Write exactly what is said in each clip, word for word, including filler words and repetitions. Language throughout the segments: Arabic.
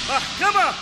محكمة.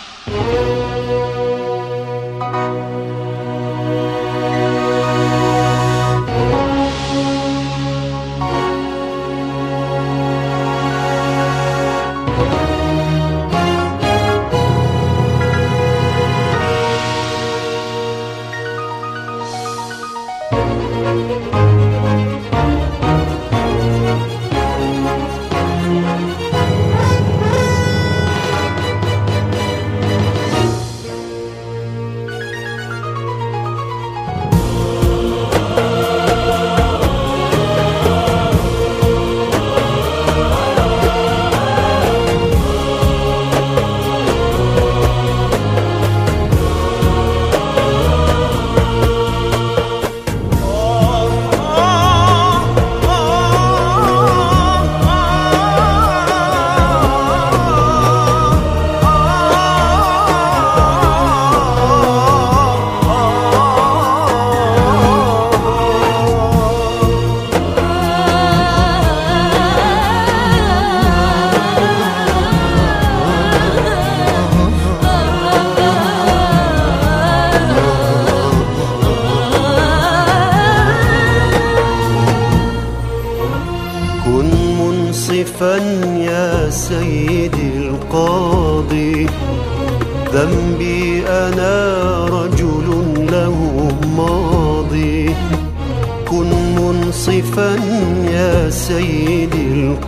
يا سيدي القاضي، ذنبي أنا رجل له ماضي. كن منصفا يا سيدي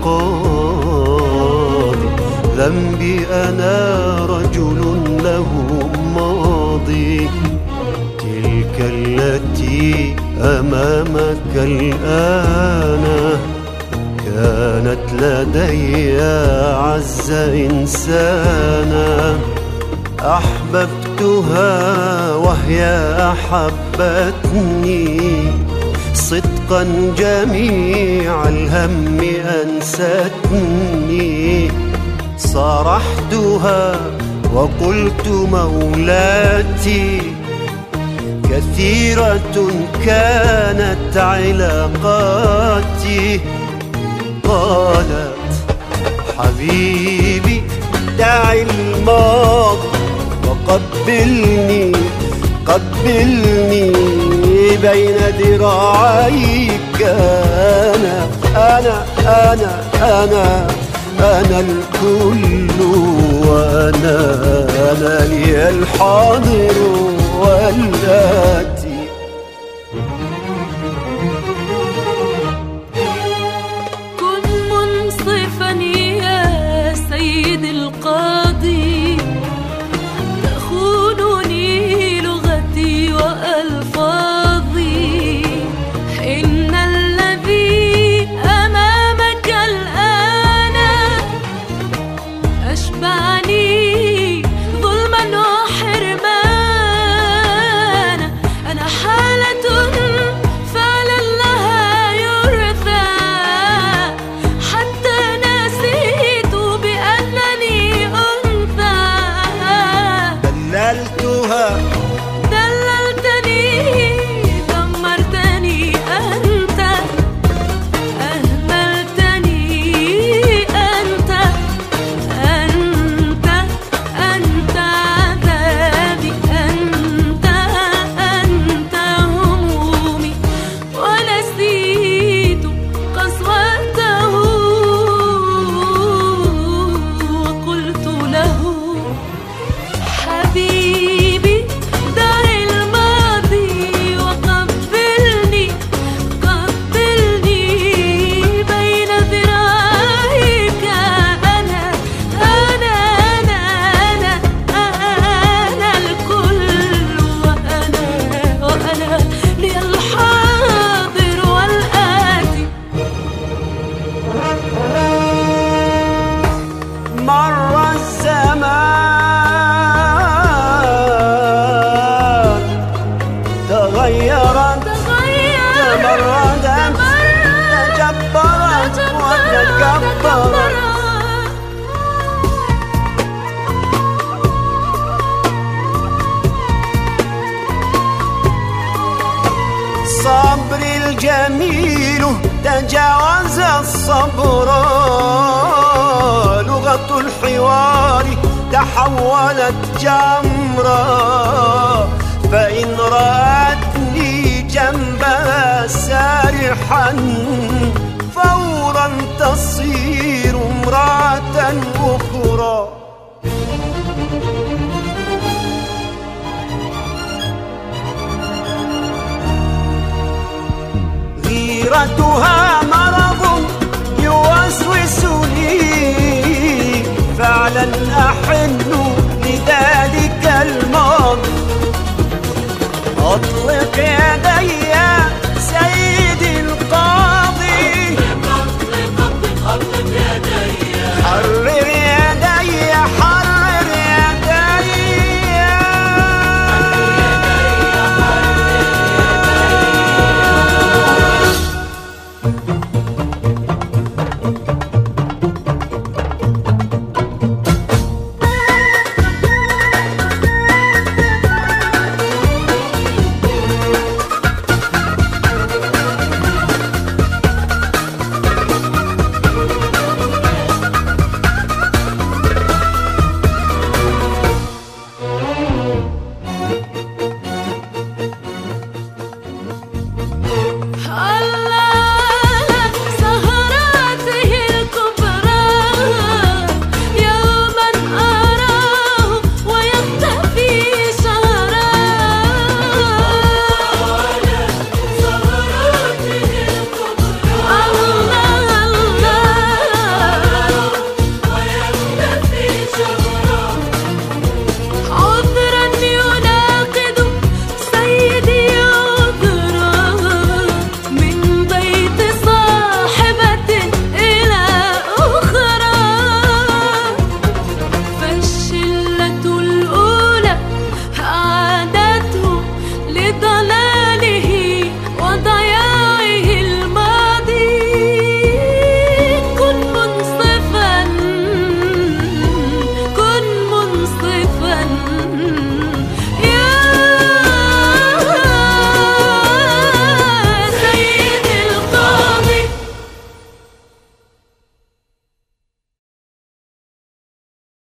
القاضي، ذنبي أنا رجل له ماضي. تلك التي أمامك الآن كانت لدي أعز إنسانا، أحببتها وهي أحبتني، صدقا جميع الهم أنستني. صارحتها وقلت مولاتي، كثيرة كانت علاقاتي. قالت حبيبي دع الماضي وقبلني قبلني بين ذراعيك. أنا أنا أنا أنا أنا الكل، وأنا أنا لي الحاضر والآتي. القاضي، تخونني لغتي وألفاظي. إن الذي أمامك الآن أشبعني ظلما وحرمانا. أنا حالة فعلا لها يرثى، حتى نسيت بأنني دللتها دللتني، دمرتني أنت، أهملتني أنت، أنت أنت عذابي، أنت أنت همومي. ونسيت قسوته وقلت له حبيبي دع الماضي وقبلني قبلني بين ذراعيك. أنا أنا أنا أنا أنا الكل، وأنا وأنا لي الحاضر والآتي. مر الزمان تغيرت تمردت تجبرت وتكبرت. صبري الجميل تجاوز الصبر، لغة الحوار تحولت جمرة، فإن رأتني جنبها سارحا فورا تصير امرأة أخرى. غيرتها مرض يوسوس لي، فعلا أحن